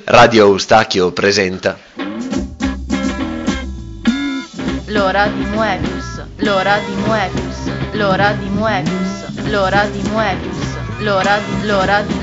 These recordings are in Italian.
Radio Eustachio presenta L'ora di Moebius, l'ora di Moebius, l'ora di Moebius, l'ora di Moebius, l'ora di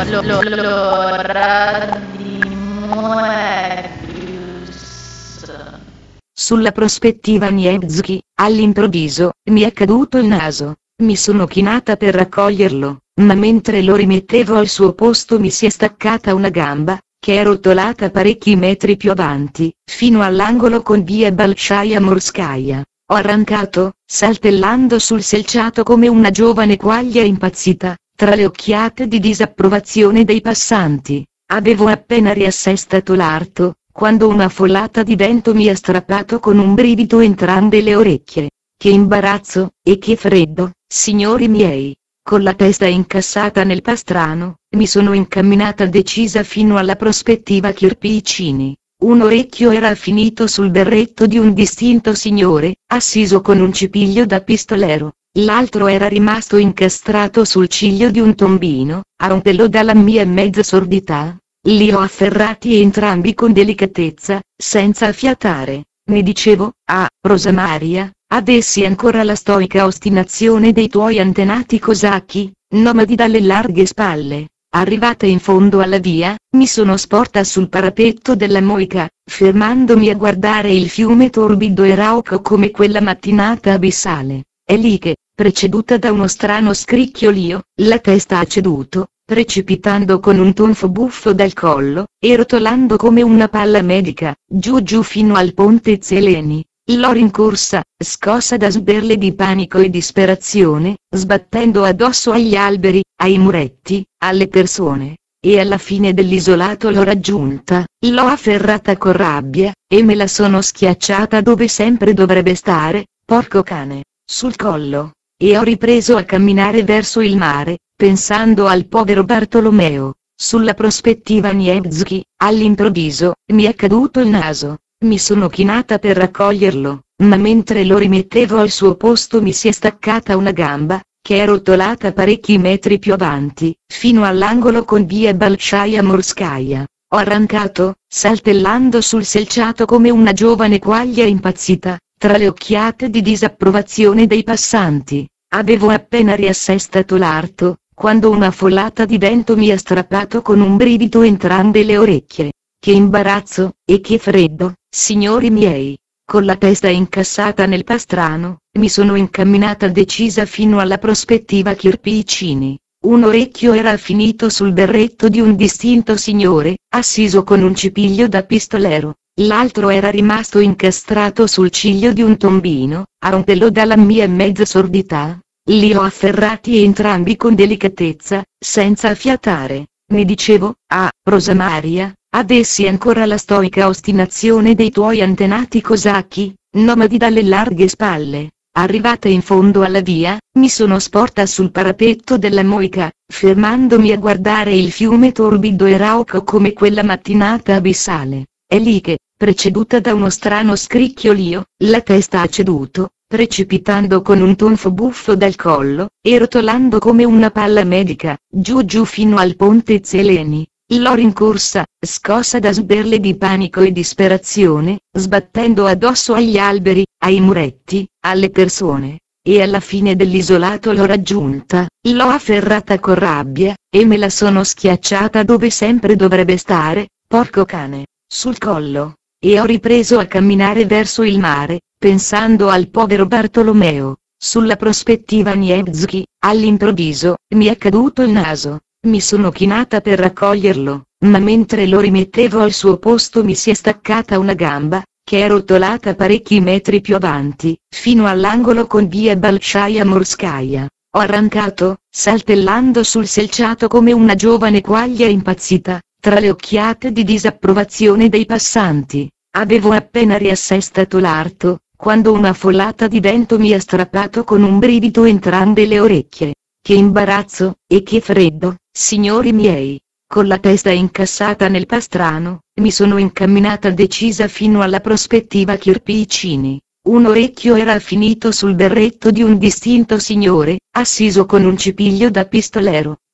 Moebius. Sulla prospettiva Nievski, all'improvviso, mi è caduto il naso. Mi sono chinata per raccoglierlo, ma mentre lo rimettevo al suo posto mi si è staccata una gamba, che è rotolata parecchi metri più avanti, fino all'angolo con via Balchaia Morskaya. Ho arrancato, saltellando sul selciato come una giovane quaglia impazzita, tra le occhiate di disapprovazione dei passanti. Avevo appena riassestato l'arto, quando una folata di vento mi ha strappato con un brivido entrambe le orecchie. Che imbarazzo, e che freddo, signori miei! Con la testa incassata nel pastrano, mi sono incamminata decisa fino alla prospettiva Chirpicini. Un orecchio era finito sul berretto di un distinto signore, assiso con un cipiglio da pistolero, l'altro era rimasto incastrato sul ciglio di un tombino, a un pelo dalla mia mezza sordità. Li ho afferrati entrambi con delicatezza, senza fiatare. Ne dicevo, Rosa Maria, avessi ancora la stoica ostinazione dei tuoi antenati cosacchi, nomadi dalle larghe spalle. Arrivata in fondo alla via, mi sono sporta sul parapetto della moica, fermandomi a guardare il fiume torbido e rauco come quella mattinata abissale. È lì che, preceduta da uno strano scricchiolio, la testa ha ceduto, precipitando con un tonfo buffo dal collo, e rotolando come una palla medica, giù fino al ponte Zeleni. L'ho rincorsa, scossa da sberle di panico e disperazione, sbattendo addosso agli alberi, ai muretti, alle persone. E alla fine dell'isolato l'ho raggiunta, l'ho afferrata con rabbia, e me la sono schiacciata dove sempre dovrebbe stare, porco cane, sul collo. E ho ripreso a camminare verso il mare, pensando al povero Bartolomeo. Sulla prospettiva Nievski, all'improvviso, mi è caduto il naso. Mi sono chinata per raccoglierlo, ma mentre lo rimettevo al suo posto mi si è staccata una gamba, che è rotolata parecchi metri più avanti, fino all'angolo con via Balchaia Morskaya. Ho arrancato, saltellando sul selciato come una giovane quaglia impazzita, tra le occhiate di disapprovazione dei passanti. Avevo appena riassestato l'arto, quando una folata di vento mi ha strappato con un brivido entrambe le orecchie. Che imbarazzo, e che freddo, signori miei! Con la testa incassata nel pastrano, mi sono incamminata decisa fino alla prospettiva Chirpicini. Un orecchio era finito sul berretto di un distinto signore, assiso con un cipiglio da pistolero, l'altro era rimasto incastrato sul ciglio di un tombino, a un pelo dalla mia mezza sordità. Li ho afferrati entrambi con delicatezza, senza fiatare. Ne dicevo, Rosa Maria, avessi ancora la stoica ostinazione dei tuoi antenati cosacchi, nomadi dalle larghe spalle. Arrivata in fondo alla via, mi sono sporta sul parapetto della moica, fermandomi a guardare il fiume torbido e rauco come quella mattinata abissale. È lì che, preceduta da uno strano scricchiolio, la testa ha ceduto, precipitando con un tonfo buffo dal collo, e rotolando come una palla medica, giù fino al ponte Zeleni. L'ho rincorsa, scossa da sberle di panico e disperazione, sbattendo addosso agli alberi, ai muretti, alle persone. E alla fine dell'isolato l'ho raggiunta, l'ho afferrata con rabbia, e me la sono schiacciata dove sempre dovrebbe stare, porco cane, sul collo. E ho ripreso a camminare verso il mare, pensando al povero Bartolomeo. Sulla prospettiva Nievski, all'improvviso, mi è caduto il naso. Mi sono chinata per raccoglierlo, ma mentre lo rimettevo al suo posto mi si è staccata una gamba, che è rotolata parecchi metri più avanti, fino all'angolo con via Balchaia Morskaya. Ho arrancato, saltellando sul selciato come una giovane quaglia impazzita, tra le occhiate di disapprovazione dei passanti. Avevo appena riassestato l'arto, quando una folata di vento mi ha strappato con un brivido entrambe le orecchie. Che imbarazzo, e che freddo, signori miei! Con la testa incassata nel pastrano, mi sono incamminata decisa fino alla prospettiva Chirpicini. Un orecchio era finito sul berretto di un distinto signore, assiso con un cipiglio da pistolero,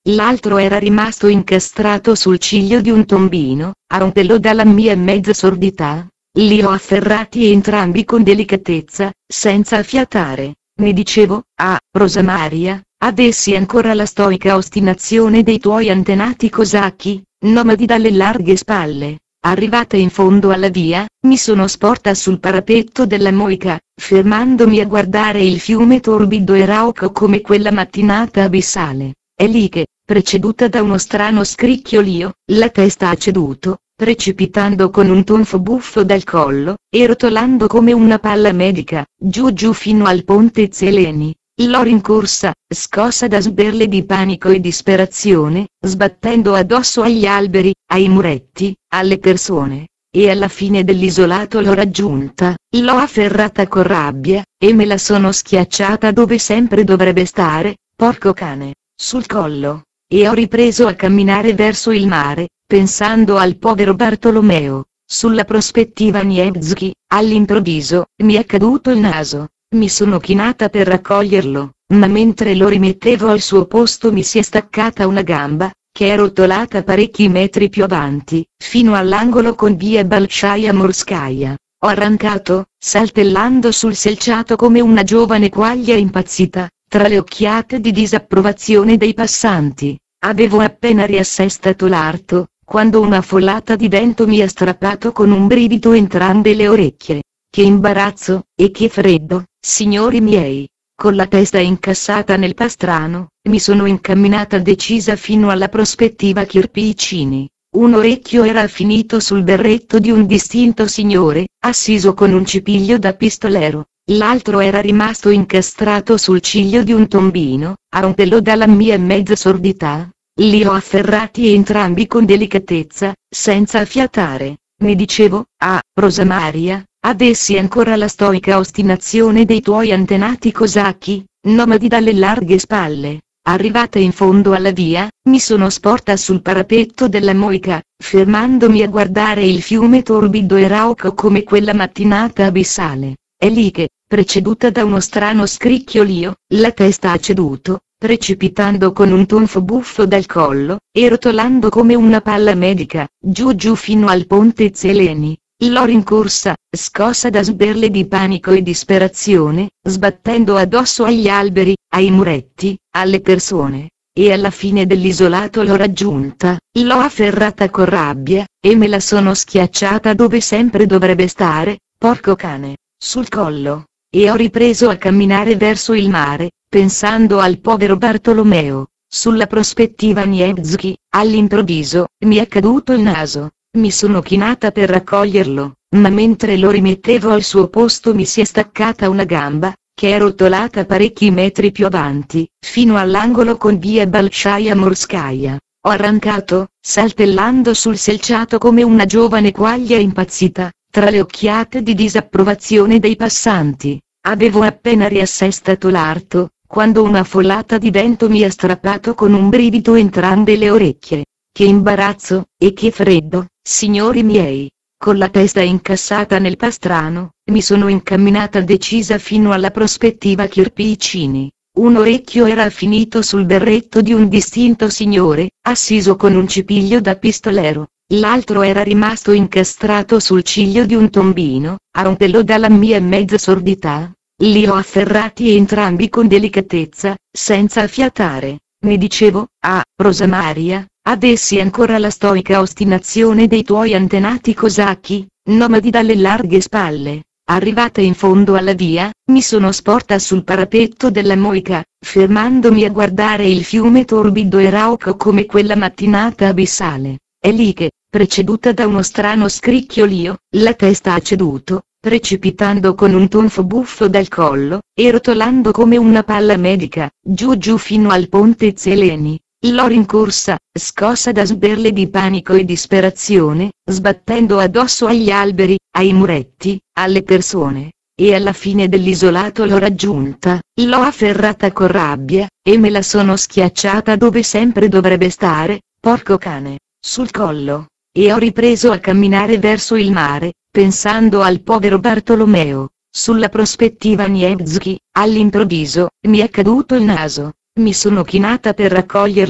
l'altro era rimasto incastrato sul ciglio di un tombino, a un pelo dalla mia mezza sordità. Li ho afferrati entrambi con delicatezza, senza fiatare. Mi dicevo, Rosa Maria, ad essi ancora la stoica ostinazione dei tuoi antenati cosacchi, nomadi dalle larghe spalle. Arrivata in fondo alla via, mi sono sporta sul parapetto della moica, fermandomi a guardare il fiume torbido e rauco come quella mattinata abissale. È lì che, preceduta da uno strano scricchiolio, la testa ha ceduto, precipitando con un tonfo buffo dal collo, e rotolando come una palla medica, giù fino al ponte Zeleni. L'ho rincorsa, scossa da sberle di panico e disperazione, sbattendo addosso agli alberi, ai muretti, alle persone. E alla fine dell'isolato l'ho raggiunta, l'ho afferrata con rabbia, e me la sono schiacciata dove sempre dovrebbe stare, porco cane, sul collo. E ho ripreso a camminare verso il mare, pensando al povero Bartolomeo. Sulla prospettiva Nievski, all'improvviso, mi è caduto il naso. Mi sono chinata per raccoglierlo, ma mentre lo rimettevo al suo posto mi si è staccata una gamba, che è rotolata parecchi metri più avanti, fino all'angolo con via Balchaia Morskaya. Ho arrancato, saltellando sul selciato come una giovane quaglia impazzita, tra le occhiate di disapprovazione dei passanti. Avevo appena riassestato l'arto, quando una folata di vento mi ha strappato con un brivido entrambe le orecchie. Che imbarazzo, e che freddo, signori miei! Con la testa incassata nel pastrano, mi sono incamminata decisa fino alla prospettiva Kirpicini. Un orecchio era finito sul berretto di un distinto signore, assiso con un cipiglio da pistolero. L'altro era rimasto incastrato sul ciglio di un tombino, a un pelo dalla mia mezza sordità. Li ho afferrati entrambi con delicatezza, senza fiatare. Mi dicevo, Rosa Maria, ad essi ancora la stoica ostinazione dei tuoi antenati cosacchi, nomadi dalle larghe spalle. Arrivata in fondo alla via, mi sono sporta sul parapetto della moica, fermandomi a guardare il fiume torbido e rauco come quella mattinata abissale. È lì che, preceduta da uno strano scricchiolio, la testa ha ceduto, precipitando con un tonfo buffo dal collo, e rotolando come una palla medica, giù fino al ponte Zeleni. L'ho rincorsa, scossa da sberle di panico e disperazione, sbattendo addosso agli alberi, ai muretti, alle persone. E alla fine dell'isolato l'ho raggiunta, l'ho afferrata con rabbia, e me la sono schiacciata dove sempre dovrebbe stare, porco cane, sul collo. E ho ripreso a camminare verso il mare, pensando al povero Bartolomeo. Sulla prospettiva Nievski, all'improvviso, mi è caduto il naso. Mi sono chinata per raccoglierlo, ma mentre lo rimettevo al suo posto mi si è staccata una gamba, che è rotolata parecchi metri più avanti, fino all'angolo con via Balchaia Morskaya. Ho arrancato, saltellando sul selciato come una giovane quaglia impazzita, tra le occhiate di disapprovazione dei passanti. Avevo appena riassestato l'arto, quando una folata di vento mi ha strappato con un brivido entrambe le orecchie. Che imbarazzo, e che freddo, signori miei! Con la testa incassata nel pastrano, mi sono incamminata decisa fino alla prospettiva Kirpicini. Un orecchio era finito sul berretto di un distinto signore, assiso con un cipiglio da pistolero. L'altro era rimasto incastrato sul ciglio di un tombino, a un pelo dalla mia mezza sordità. Li ho afferrati entrambi con delicatezza, senza fiatare. Mi dicevo, Rosa Maria, ad essi ancora la stoica ostinazione dei tuoi antenati cosacchi, nomadi dalle larghe spalle. Arrivata in fondo alla via, mi sono sporta sul parapetto della moica, fermandomi a guardare il fiume torbido e rauco come quella mattinata abissale. È lì che, preceduta da uno strano scricchiolio, la testa ha ceduto, precipitando con un tonfo buffo dal collo, e rotolando come una palla medica, giù fino al ponte Zeleni. L'ho rincorsa, scossa da sberle di panico e disperazione, sbattendo addosso agli alberi, ai muretti, alle persone. E alla fine dell'isolato l'ho raggiunta, l'ho afferrata con rabbia, e me la sono schiacciata dove sempre dovrebbe stare, porco cane, sul collo. E ho ripreso a camminare verso il mare, pensando al povero Bartolomeo. Sulla prospettiva Nievski, all'improvviso, mi è caduto il naso. Mi sono chinata per raccoglierlo,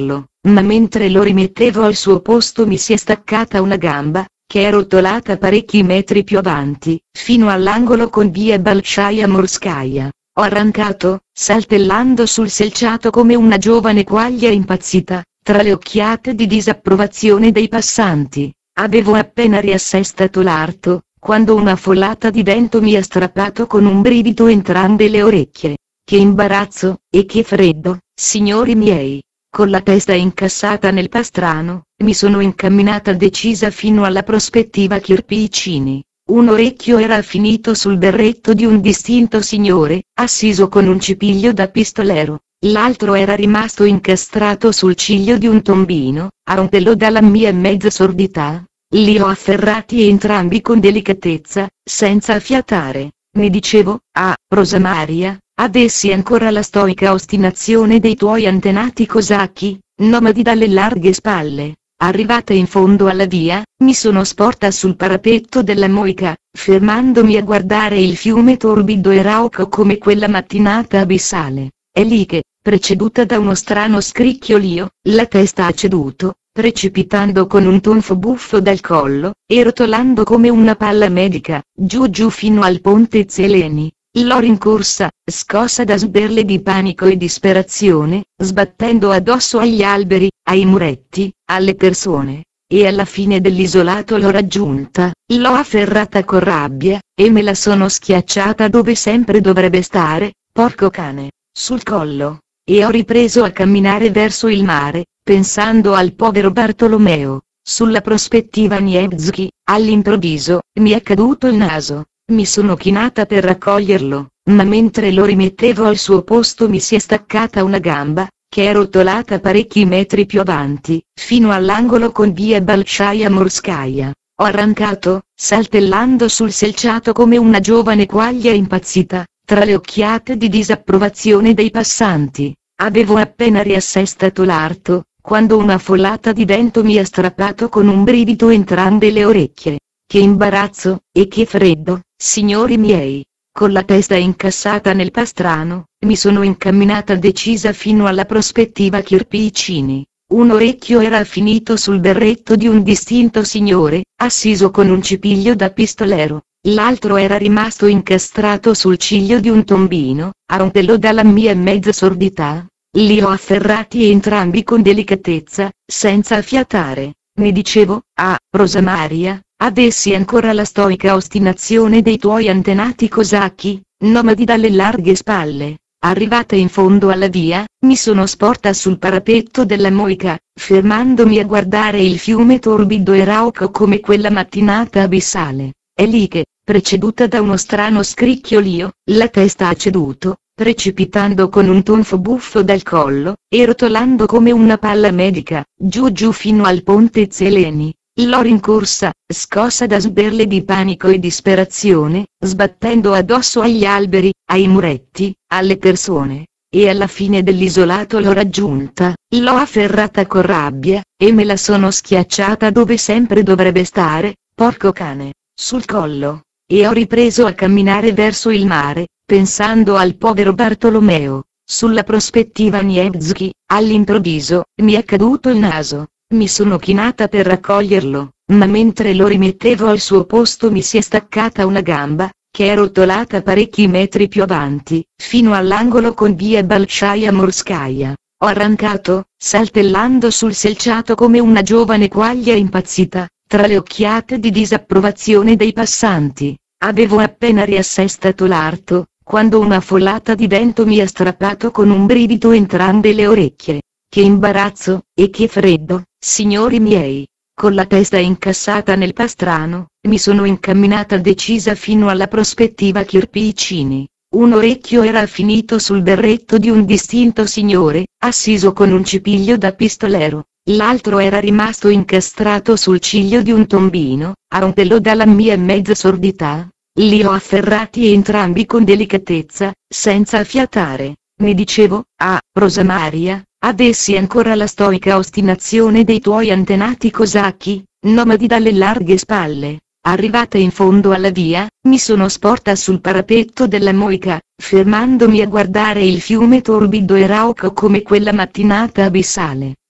ma mentre lo rimettevo al suo posto mi si è staccata una gamba, che è rotolata parecchi metri più avanti, fino all'angolo con via Bolshaia Morskaya. Ho arrancato, saltellando sul selciato come una giovane quaglia impazzita, tra le occhiate di disapprovazione dei passanti. Avevo appena riassestato l'arto, quando una folata di vento mi ha strappato con un brivido entrambe le orecchie. Che imbarazzo, e che freddo, signori miei! Con la testa incassata nel pastrano, mi sono incamminata decisa fino alla prospettiva Kirpicini. Un orecchio era finito sul berretto di un distinto signore, assiso con un cipiglio da pistolero, l'altro era rimasto incastrato sul ciglio di un tombino, a un pelo dalla mia mezza sordità. Li ho afferrati entrambi con delicatezza, senza fiatare. Mi dicevo, Rosa Maria, ad essi ancora la stoica ostinazione dei tuoi antenati cosacchi, nomadi dalle larghe spalle. Arrivata in fondo alla via, mi sono sporta sul parapetto della moica, fermandomi a guardare il fiume torbido e rauco come quella mattinata abissale. È lì che, preceduta da uno strano scricchiolio, la testa ha ceduto, precipitando con un tonfo buffo dal collo, e rotolando come una palla medica, giù fino al ponte Zeleni. L'ho rincorsa, scossa da sberle di panico e disperazione, sbattendo addosso agli alberi, ai muretti, alle persone, e alla fine dell'isolato l'ho raggiunta, l'ho afferrata con rabbia, e me la sono schiacciata dove sempre dovrebbe stare, porco cane, sul collo, e ho ripreso a camminare verso il mare, pensando al povero Bartolomeo. Sulla prospettiva Nevsky, all'improvviso, mi è caduto il naso. Mi sono chinata per raccoglierlo, ma mentre lo rimettevo al suo posto mi si è staccata una gamba, che è rotolata parecchi metri più avanti, fino all'angolo con via Bolshaia Morskaya. Ho arrancato, saltellando sul selciato come una giovane quaglia impazzita, tra le occhiate di disapprovazione dei passanti. Avevo appena riassestato l'arto, quando una folata di vento mi ha strappato con un brivido entrambe le orecchie. Che imbarazzo, e che freddo, signori miei! Con la testa incassata nel pastrano, mi sono incamminata decisa fino alla prospettiva Kirpicini. Un orecchio era finito sul berretto di un distinto signore, assiso con un cipiglio da pistolero, l'altro era rimasto incastrato sul ciglio di un tombino, a un pelo dalla mia mezza sordità. Li ho afferrati entrambi con delicatezza, senza fiatare. Mi dicevo, Rosa Maria, ad essi ancora la stoica ostinazione dei tuoi antenati cosacchi, nomadi dalle larghe spalle. Arrivata in fondo alla via, mi sono sporta sul parapetto della moica, fermandomi a guardare il fiume torbido e rauco come quella mattinata abissale. È lì che, preceduta da uno strano scricchiolio, la testa ha ceduto, precipitando con un tonfo buffo dal collo, e rotolando come una palla medica, giù fino al ponte Zeleni. L'ho rincorsa, scossa da sberle di panico e disperazione, sbattendo addosso agli alberi, ai muretti, alle persone, e alla fine dell'isolato l'ho raggiunta, l'ho afferrata con rabbia, e me la sono schiacciata dove sempre dovrebbe stare, porco cane, sul collo, e ho ripreso a camminare verso il mare, pensando al povero Bartolomeo. Sulla prospettiva Nevsky, all'improvviso, mi è caduto il naso. Mi sono chinata per raccoglierlo, ma mentre lo rimettevo al suo posto mi si è staccata una gamba, che è rotolata parecchi metri più avanti, fino all'angolo con via Bolshaia Morskaya. Ho arrancato, saltellando sul selciato come una giovane quaglia impazzita, tra le occhiate di disapprovazione dei passanti. Avevo appena riassestato l'arto, quando una folata di vento mi ha strappato con un brivido entrambe le orecchie. Che imbarazzo, e che freddo, signori miei! Con la testa incassata nel pastrano, mi sono incamminata decisa fino alla prospettiva Kirpicini. Un orecchio era finito sul berretto di un distinto signore, assiso con un cipiglio da pistolero, l'altro era rimasto incastrato sul ciglio di un tombino, a un pelo dalla mia mezza sordità. Li ho afferrati entrambi con delicatezza, senza fiatare. Mi dicevo, Rosa Maria, ad essi ancora la stoica ostinazione dei tuoi antenati cosacchi, nomadi dalle larghe spalle. Arrivata in fondo alla via, mi sono sporta sul parapetto della moica, fermandomi a guardare il fiume torbido e rauco come quella mattinata abissale.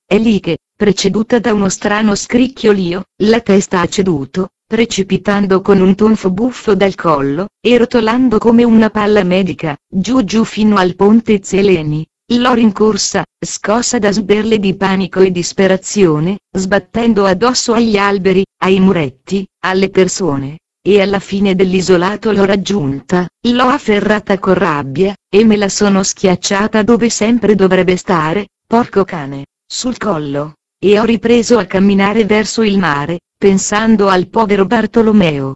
È lì che, preceduta da uno strano scricchiolio, la testa ha ceduto, precipitando con un tonfo buffo dal collo, e rotolando come una palla medica, giù giù fino al ponte Zeleni. L'ho rincorsa, scossa da sberle di panico e disperazione, sbattendo addosso agli alberi, ai muretti, alle persone, e alla fine dell'isolato l'ho raggiunta, l'ho afferrata con rabbia, e me la sono schiacciata dove sempre dovrebbe stare, porco cane, sul collo, e ho ripreso a camminare verso il mare, pensando al povero Bartolomeo.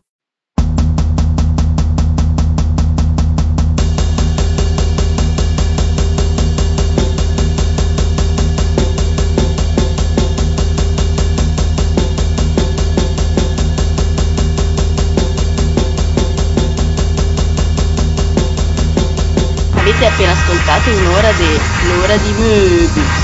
Avete appena ascoltato un'ora di L'ora di Moebius.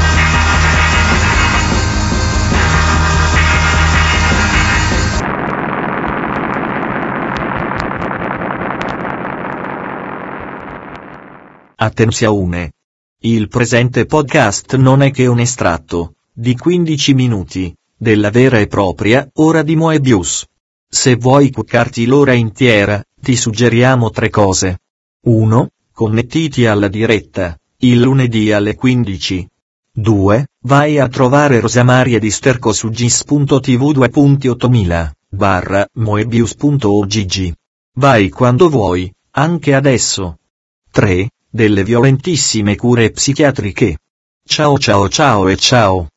Attenzione! Il presente podcast non è che un estratto, di 15 minuti, della vera e propria Ora di Moebius. Se vuoi cuccarti l'ora intera, ti suggeriamo 3 cose. 1. Connettiti alla diretta, il lunedì alle 15. 2. Vai a trovare Rosamaria di Sterco su gis.tv 2.8000/Moebius.ogg. Vai quando vuoi, anche adesso. 3. Delle violentissime cure psichiatriche. Ciao ciao ciao e ciao.